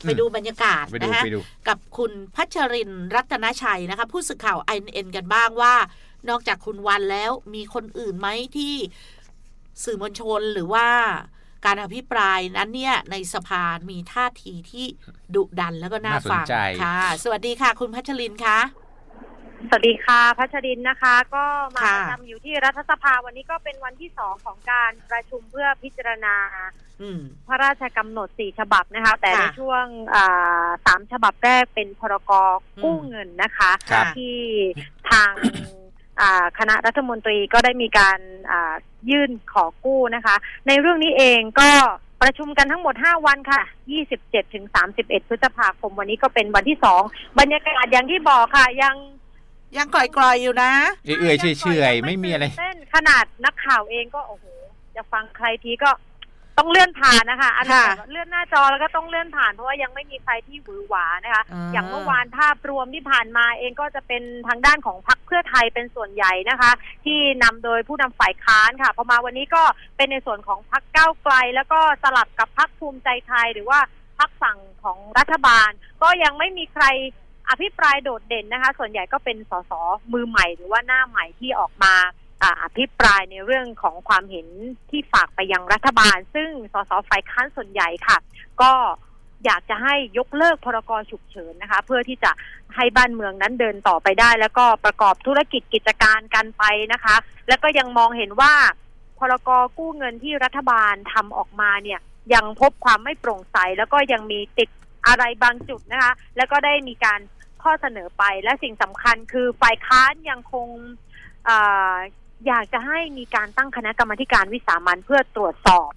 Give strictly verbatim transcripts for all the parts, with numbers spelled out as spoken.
ไปดูบรรยากาศนะคะกับคุณพัชรินทร์รัตนชัยนะคะผู้สื่อข่าว ไอ เอ็น เอ็น กันบ้างว่านอกจากคุณวันแล้วมีคนอื่นไหมที่สื่อมวลชนหรือว่าการอภิปรายนั้นเนี่ยในสภามีท่าทีที่ดุดันแล้วก็น่าฟังค่ะสวัสดีค่ะคุณพัชรินทร์คะสวัสดีค่ะพัชรินทร์นะคะก็มาประจำอยู่ที่รัฐสภาวันนี้ก็เป็นวันที่สองของการประชุมเพื่อพิจารณาพระราชกำหนดสี่ฉบับนะคะแต่ในช่วงสามฉบับแรกเป็นพรกกู้เงินนะคะที่ทางคณะรัฐมนตรีก็ได้มีการยื่นขอกู้นะคะในเรื่องนี้เองก็ประชุมกันทั้งหมดห้าวันค่ะยี่สิบเจ็ดถึงสามสิบเอ็ดพฤษภาคมวันนี้ก็เป็นวันที่สองบรรยากาศอย่างที่บอกค่ะยังยังกล่อยๆอยู่นะเอื่อยๆเฉยๆไม่มีอะไรเต้นขนาดนักข่าวเองก็โอ้โหจะฟังใครทีก็ต้องเลื่อนผ่านนะคะอันนี้เลื่อนหน้าจอแล้วก็ต้องเลื่อนผ่านเพราะว่ายังไม่มีใครที่หวือหวานะคะอย่างเมื่อวานภาพรวมที่ผ่านมาเองก็จะเป็นทางด้านของพรรคเพื่อไทยเป็นส่วนใหญ่นะคะที่นำโดยผู้นำฝ่ายค้านค่ะพอมาวันนี้ก็เป็นในส่วนของพรรคก้าวไกลแล้วก็สลับกับพรรคภูมิใจไทยหรือว่าพรรคฝั่งของรัฐบาลก็ยังไม่มีใครอภิปรายโดดเด่นนะคะส่วนใหญ่ก็เป็นสสมือใหม่หรือว่าหน้าใหม่ที่ออกมาอภิปรายในเรื่องของความเห็นที่ฝากไปยังรัฐบาลซึ่งสสฝ่ายค้านส่วนใหญ่ค่ะก็อยากจะให้ยกเลิกพรกฉุกเฉินนะคะเพื่อที่จะให้บ้านเมืองนั้นเดินต่อไปได้แล้วก็ประกอบธุรกิจกิจการกันไปนะคะแล้วก็ยังมองเห็นว่าพรกกู้เงินที่รัฐบาลทำออกมาเนี่ยยังพบความไม่โปร่งใสแล้วก็ยังมีติดอะไรบางจุดนะคะแล้วก็ได้มีการข้อเสนอไปและสิ่งสำคัญคือฝ่ายค้านยังคงเอ่ออยากจะให้มีการตั้งคณะกรรมาการวิสามัญเพื่อตรวจสอบ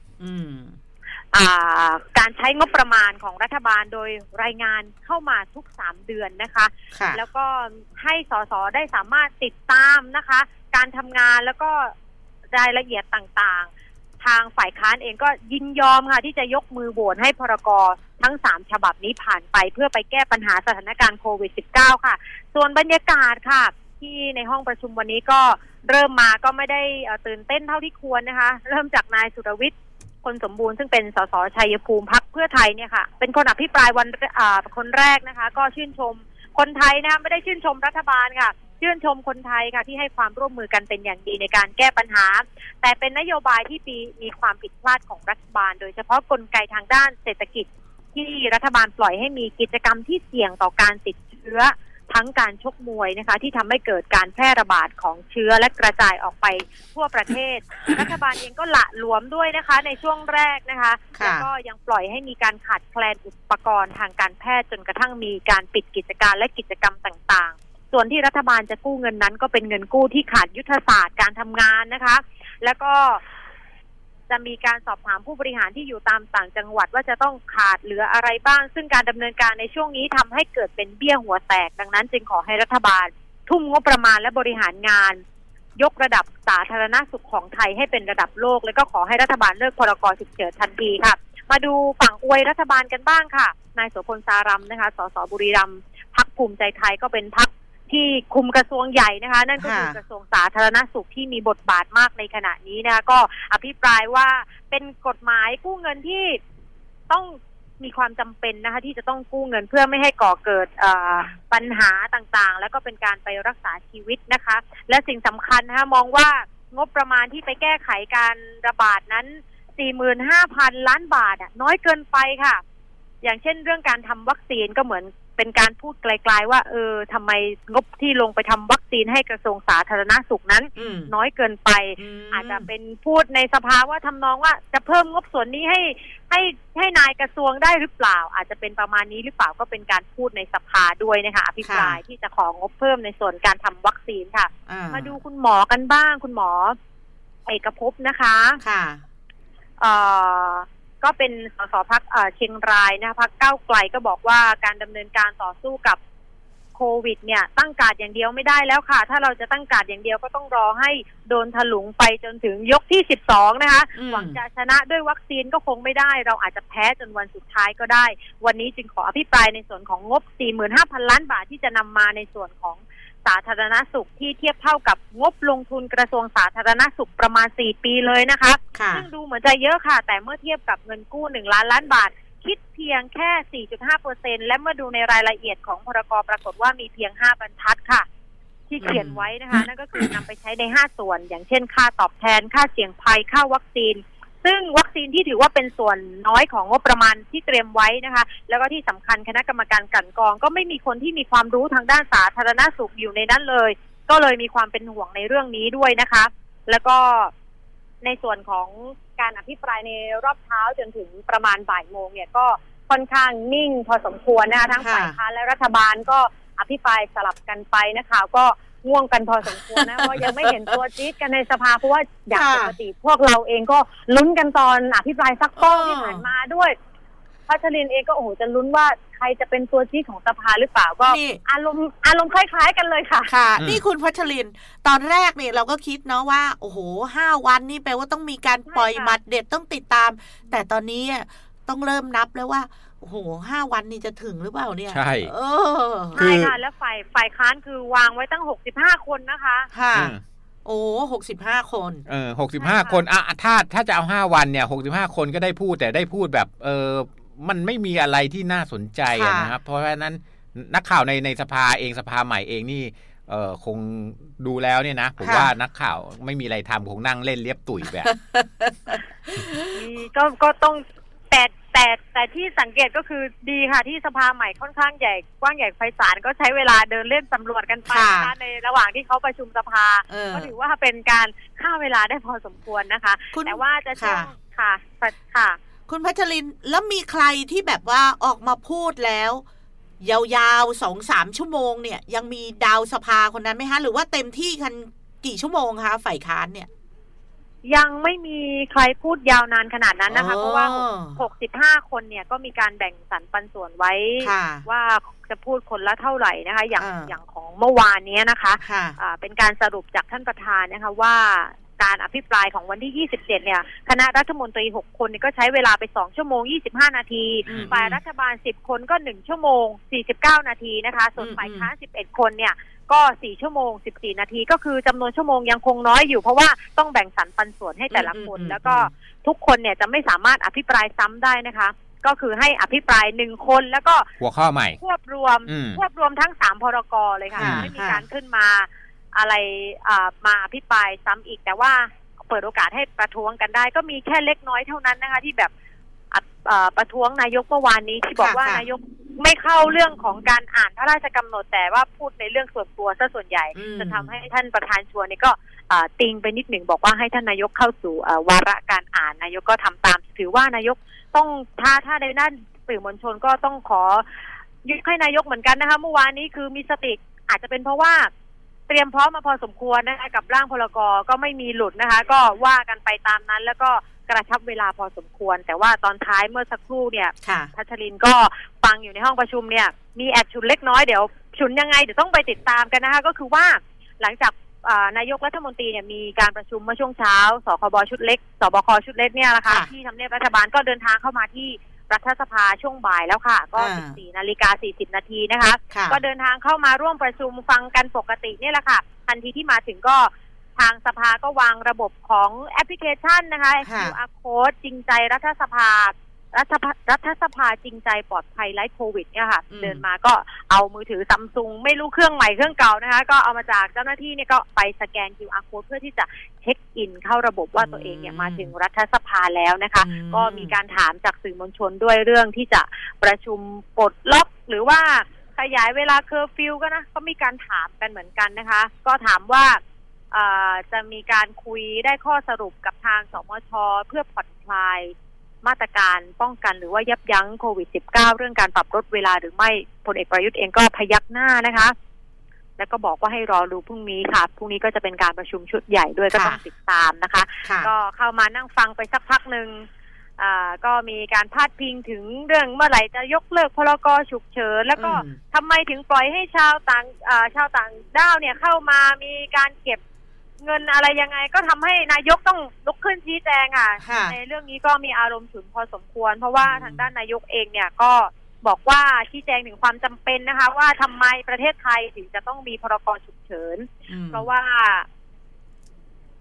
การใช้งบประมาณของรัฐบาลโดยรายงานเข้ามาทุกสามเดือนนะคะแล้วก็ให้สสได้สามารถติดตามนะคะการทำงานแล้วก็รายละเอียดต่างๆทางฝ่ายค้านเองก็ยินยอมค่ะที่จะยกมือโหวตให้พรกทั้งสามฉบับนี้ผ่านไปเพื่อไปแก้ปัญหาสถานการณ์โควิด สิบเก้า ค่ะส่วนบรรยากาศค่ะที่ในห้องประชุมวันนี้ก็เริ่มมาก็ไม่ได้ตื่นเต้นเท่าที่ควรนะคะเริ่มจากนายสุรวิทย์คนสมบูรณ์ซึ่งเป็นสสชัยภูมิพรรคเพื่อไทยเนี่ยค่ะเป็นคนอภิปรายวันคนแรกนะคะก็ชื่นชมคนไทยนะคะไม่ได้ชื่นชมรัฐบาลค่ะชื่นชมคนไทยค่ะที่ให้ความร่วมมือกันเป็นอย่างดีในการแก้ปัญหาแต่เป็นนโยบายที่มีความผิดพลาดของรัฐบาลโดยเฉพาะกลไกทางด้านเศรษฐกิจที่รัฐบาลปล่อยให้มีกิจกรรมที่เสี่ยงต่อการติดเชื้อทั้งการชกมวยนะคะที่ทำให้เกิดการแพร่ระบาดของเชื้อและกระจายออกไปทั่วประเทศ รัฐบาลเองก็ละหลวมด้วยนะคะในช่วงแรกนะคะแล้วก็ยังปล่อยให้มีการขาดแคลนอุปกรณ์ทางการแพทย์จนกระทั่งมีการปิดกิจการและกิจกรรมต่างๆส่วนที่รัฐบาลจะกู้เงินนั้นก็เป็นเงินกู้ที่ขาดยุทธศาสตร์การทำงานนะคะแล้วก็จะมีการสอบถามผู้บริหารที่อยู่ตามต่างจังหวัดว่าจะต้องขาดเหลืออะไรบ้างซึ่งการดำเนินการในช่วงนี้ทำให้เกิดเป็นเบี้ยหัวแตกดังนั้นจึงขอให้รัฐบาลทุ่มงบประมาณและบริหารงานยกระดับสาธารณสุขของไทยให้เป็นระดับโลกแล้วก็ขอให้รัฐบาลเลิกพรกฉุกเฉินทันทีค่ะมาดูฝั่งอวยรัฐบาลกันบ้างค่ะนายโสพลสารัมนะคะสสบุรีรัมย์พรรคภูมิใจไทยก็เป็นพรรคที่คุมกระทรวงใหญ่นะคะนั่นก็คือกระทรวงสาธารณสุขที่มีบทบาทมากในขณะนี้นะคะก็อภิปรายว่าเป็นกฎหมายกู้เงินที่ต้องมีความจำเป็นนะคะที่จะต้องกู้เงินเพื่อไม่ให้ก่อเกิดปัญหาต่างๆแล้วก็เป็นการไปรักษาชีวิตนะคะและสิ่งสำคัญนะคะมองว่างบประมาณที่ไปแก้ไขการระบาดนั้น สี่หมื่นห้าพัน ล้านบาทอ่ะน้อยเกินไปค่ะอย่างเช่นเรื่องการทำวัคซีนก็เหมือนเป็นการพูดไกลๆว่าเออทำไมงบที่ลงไปทำวัคซีนให้กระทรวงสาธารณสุขนั้นน้อยเกินไปอาจจะเป็นพูดในสภาว่าทำนองว่าจะเพิ่มงบส่วนนี้ให้ให้ให้นายกระทรวงได้หรือเปล่าอาจจะเป็นประมาณนี้หรือเปล่าก็เป็นการพูดในสภาด้วยนะคะอภิปรายที่จะของบเพิ่มในส่วนการทำวัคซีนค่ะมาดูคุณหมอกันบ้างคุณหมอเอกภพนะคะค่ะเอ่อก็เป็นสสพรรคเชียงรายนะคะพรรคก้าวไกลก็บอกว่าการดำเนินการต่อสู้กับโควิดเนี่ยตั้งการ์ดอย่างเดียวไม่ได้แล้วค่ะถ้าเราจะตั้งการ์ดอย่างเดียวก็ต้องรอให้โดนถลุงไปจนถึงยกที่สิบสองนะคะหวังจะชนะด้วยวัคซีนก็คงไม่ได้เราอาจจะแพ้จนวันสุดท้ายก็ได้วันนี้จึงขออภิปรายในส่วนของงบ สี่หมื่นห้าพัน ล้านบาทที่จะนำมาในส่วนของสาธารณสุขที่เทียบเท่ากับงบลงทุนกระทรวงสาธารณสุขประมาณสี่ปีเลยนะคะซึ่งดูเหมือนจะเยอะค่ะแต่เมื่อเทียบกับเงินกู้หนึ่งล้านล้านบาทคิดเพียงแค่ สี่จุดห้าเปอร์เซ็นต์ และเมื่อดูในรายละเอียดของพรกปรากฏว่ามีเพียงห้าบรรทัดค่ะที่เขียนไว้นะคะนั่นก็คือนำไปใช้ในห้าส่วนอย่างเช่นค่าตอบแทนค่าเสี่ยงภัยค่าวัคซีนซึ่งวัคซีนที่ถือว่าเป็นส่วนน้อยของงบประมาณที่เตรียมไว้นะคะแล้วก็ที่สำคัญคณะกรรมการกลั่นกรองก็ไม่มีคนที่มีความรู้ทางด้านสาธารณสุขอยู่ในนั้นเลยก็เลยมีความเป็นห่วงในเรื่องนี้ด้วยนะคะแล้วก็ในส่วนของการอภิปรายในรอบเช้าจนถึงประมาณบ่ายโมงเนี่ยก็ค่อนข้างนิ่งพอสมควรนะคะทั้งฝ่ายค้านและรัฐบาลก็อภิปรายสลับกันไปนะคะก็ง่วงกันพอสมควรนะเพราะยังไม่เห็นตัวจี๊ดกันในสภาเพราะว่าอย่างปกติพวกเราเองก็ลุ้นกันตอนอภิปรายซักฟอกที่ผ่านมาด้วยพัชรินเองก็โอ้โหจะลุ้นว่าใครจะเป็นตัวจี๊ดของสภาหรือเปล่าก็อารมณ์อารมณ์คล้ายๆกันเลยค่ะค่ะนี่คุณพัชรินตอนแรกเนี่ยเราก็คิดเนาะว่าโอ้โหห้าวันนี่แปลว่าต้องมีการปล่อยหมัดเด็ดต้องติดตามแต่ตอนนี้ต้องเริ่มนับแล้วว่าโอ้โหห้าวันนี่จะถึงหรือเปล่าเนี่ยใช่เออใช่ค่ะแล้วฝ่ายฝ่ายค้านคือวางไว้ตั้งหกสิบห้าคนนะคะค่ะโอ้หกสิบห้าคนเออหกสิบห้าคนอ่ะถ้าถ้าจะเอาห้าวันเนี่ยหกสิบห้าคนก็ได้พูดแต่ได้พูดแบบเออมันไม่มีอะไรที่น่าสนใจนะครับเพราะฉะนั้นนักข่าวในในสภาเองสภาใหม่เองนี่เออคงดูแล้วเนี่ยนะผมว่านักข่าวไม่มีอะไรทำคงนั่งเล่นเลียบตุ๋ยแบบก็ก็ต้องแต่แต่แต่ที่สังเกตก็คือดีค่ะที่สภาใหม่ค่อนข้างใหญ่กว้างใหญ่ไพศาลก็ใช้เวลาเดินเล่นสำรวจกันไปนะคะในระหว่างที่เขาประชุมสภาก็ถือว่าเป็นการฆ่าเวลาได้พอสมควรนะคะแต่ว่าจะช่วงค่ะค่ะคุณพัชรินแล้วมีใครที่แบบว่าออกมาพูดแล้วยาวๆ สองถึงสาม ชั่วโมงเนี่ยยังมีดาวสภาคนนั้นไหมคะหรือว่าเต็มที่กันกี่ชั่วโมงคะฝ่ายค้านเนี่ยยังไม่มีใครพูดยาวนานขนาดนั้นนะคะเพราะว่าหกสิบห้าคนเนี่ยก็มีการแบ่งสรรปันส่วนไว้ว่าจะพูดคนละเท่าไหร่นะคะอย่างอย่างของเมื่อวานนี้นะคะะเป็นการสรุปจากท่านประธานนะคะว่าการอภิปรายของวันที่ยี่สิบเจ็ดเนี่ยคณะรัฐมนตรีหกคนก็ใช้เวลาไปสองชั่วโมงยี่สิบห้านาทีฝ่ายรัฐบาลสิบคนก็หนึ่งชั่วโมงสี่สิบเก้านาทีนะคะส่วนฝ่ายค้านสิบเอ็ดคนเนี่ยก็สี่ชั่วโมงสิบสี่นาทีก็คือจำนวนชั่วโมงยังคงน้อยอยู่เพราะว่าต้องแบ่งสรรปันส่วนให้แต่ละคนแล้วก็ทุกคนเนี่ยจะไม่สามารถอภิปรายซ้ำได้นะคะก็คือให้อภิปรายหนึ่งคนแล้วก็หัวข้อใหม่ควบรวมควบรวมทั้งสามพรกเลยค่ะไม่มีการขึ้นมาอะไรมาอภิปรายซ้ำอีกแต่ว่าเปิดโอกาสให้ประท้วงกันได้ก็มีแค่เล็กน้อยเท่านั้นนะคะที่แบบประท้วงนายกเมื่อวานนี้ที่บอกว่านายกไม่เข้าเรื่องของการอ่านพระราชกำหนดแต่ว่าพูดในเรื่องส่วนตัวซะส่วนใหญ่จะทำให้ท่านประธานชวนนี่ก็ติงไปนิดหนึ่งบอกว่าให้ท่านนายกเข้าสู่วาระการอ่านนายกก็ทำตามถือว่านายกต้องถ้าถ้าในด้านสื่อมวลชนก็ต้องขอยึดให้นายกเหมือนกันนะคะเมื่อวานนี้คือมีสติอาจจะเป็นเพราะว่าเตรียมพร้อมมาพอสมควรนะคะกับร่างพรกก็ไม่มีหลุดนะคะก็ว่ากันไปตามนั้นแล้วก็กระชับเวลาพอสมควรแต่ว่าตอนท้ายเมื่อสักครู่เนี่ยพัชรินก็ฟังอยู่ในห้องประชุมเนี่ยมีแอบฉุนเล็กน้อยเดี๋ยวฉุนยังไงเดี๋ยวต้องไปติดตามกันนะคะก็คือว่าหลังจากนายกรัฐมนตรีเนี่ยมีการประชุมเมื่อช่วงเช้าสคบชุดเล็กสบคชุดเล็กเนี่ยนะคะที่ทำเนียบรัฐบาลก็เดินทางเข้ามาที่รัฐสภาช่วงบ่ายแล้วค่ะก็ สิบสี่นาฬิกาสี่สิบนาทีนะคะก็เดินทางเข้ามาร่วมประชุมฟังกันปกตินี่แหละค่ะทันทีที่มาถึงก็ทางสภาก็วางระบบของแอปพลิเคชันนะคะ คิว อาร์ Code จริงใจรัฐสภารัฐรัฐสภาจริงใจปลอดภัยไร้โควิดเนี่ยค่ะเดินมาก็เอามือถือซัมซุงไม่รู้เครื่องใหม่เครื่องเก่านะคะก็เอามาจากเจ้าหน้าที่เนี่ยก็ไปสแกน คิว อาร์ Code เพื่อที่จะเช็คอินเข้าระบบว่าตัวเองเนี่ยมาถึงรัฐสภาแล้วนะคะก็มีการถามจากสื่อมวลชนด้วยเรื่องที่จะประชุมปลดล็อกหรือว่าขยายเวลาเคอร์ฟิวก็นะก็มีการถามกันเหมือนกันนะคะก็ถามว่าจะมีการคุยได้ข้อสรุปกับทางสมช.เพื่อผ่อนคลายมาตรการป้องกันหรือว่ายับยั้งโควิด สิบเก้า เรื่องการปรับลดเวลาหรือไม่พลเอกประยุทธ์เองก็พยักหน้านะคะแล้วก็บอกว่าให้รอดูพรุ่งนี้ค่ะพรุ่งนี้ก็จะเป็นการประชุมชุดใหญ่ด้วยก็ต้องติดตามนะคะก็เข้ามานั่งฟังไปสักพักนึงอ่าก็มีการพาดพิงถึงเรื่องเมื่อไหร่จะยกเลิกพรกฉุกเฉินแล้วก็ทำไมถึงปล่อยให้ชาวต่างอ่าชาวต่างด้าวเนี่ยเข้ามามีการเก็บเงินอะไรยังไงก็ทำให้นายกต้องลุกขึ้นชี้แจงอ่ะในเรื่องนี้ก็มีอารมณ์ฉุนพอสมควรเพราะว่าทางด้านนายกเองเนี่ยก็บอกว่าชี้แจงถึงความจำเป็นนะคะว่าทำไมประเทศไทยถึงจะต้องมีพรกฉุกเฉินเพราะว่า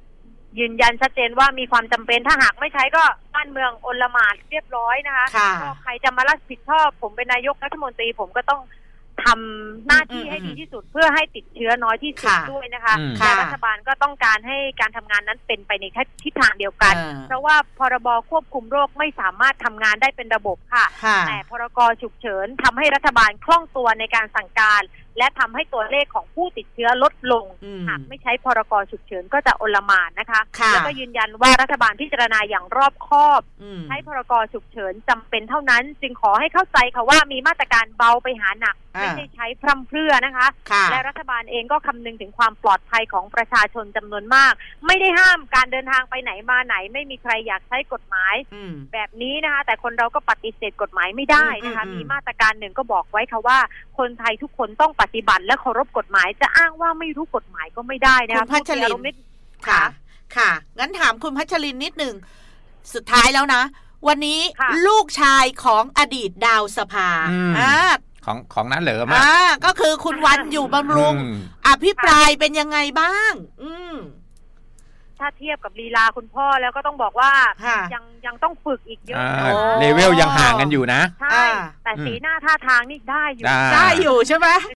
ยืนยันชัดเจนว่ามีความจำเป็นถ้าหากไม่ใช้ก็บ้านเมืองโอลหม่านเรียบร้อยนะคะก็ใครจะมารับผิดชอบผมเป็นนายกรัฐมนตรีผมก็ต้องทำหน้าที่ให้ดีที่สุดเพื่อให้ติดเชื้อน้อยที่สุดด้วยนะคะแต่รัฐบาลก็ต้องการให้การทำงานนั้นเป็นไปในทิศทางเดียวกันเพราะว่าพรบควบคุมโรคไม่สามารถทำงานได้เป็นระบบค่ะแต่พรกฉุกเฉินทำให้รัฐบาลคล่องตัวในการสั่งการและทำให้ตัวเลขของผู้ติดเชื้อลดลงหากไม่ใช้พรกฉุกเฉินก็จะโอลหม่านนะคะแล้วก็ยืนยันว่ารัฐบาลพิจารณาอย่างรอบคอบใช้พรกฉุกเฉินจำเป็นเท่านั้นจึงขอให้เข้าใจค่ะว่ามีมาตรการเบาไปหาหนักไม่ได้ใช้พร่ำเพรื่อนะคะและรัฐบาลเองก็คำนึงถึงความปลอดภัยของประชาชนจำนวนมากไม่ได้ห้ามการเดินทางไปไหนมาไหนไม่มีใครอยากใช้กฎหมายแบบนี้นะคะแต่คนเราก็ปฏิเสธกฎหมายไม่ได้นะคะมีมาตรการหนึ่งก็บอกไว้ค่ะว่าคนไทยทุกคนต้องปฏิบัติและเคารพกฎหมายจะอ้างว่าไม่รู้กฎหมายก็ไม่ได้นะคะคุณพัชรินค่ะค่ะงั้นถามคุณพัชรินนิดหนึ่งสุดท้ายแล้วนะวันนี้ลูกชายของอดีตดาวสภาอ่าของของนั้นเหรอมาอ่าก็คือคุณวันอยู่บำรุงอภิปรายเป็นยังไงบ้างอืมถ้าเทียบกับลีลาคุณพ่อแล้วก็ต้องบอกว่ายังยังต้องฝึกอีกเยอะเลเวลยังห่างกันอยู่นะใช่แต่สีหน้าท่าทางนี่ได้อยู่ได้อยู่ใช่ไหม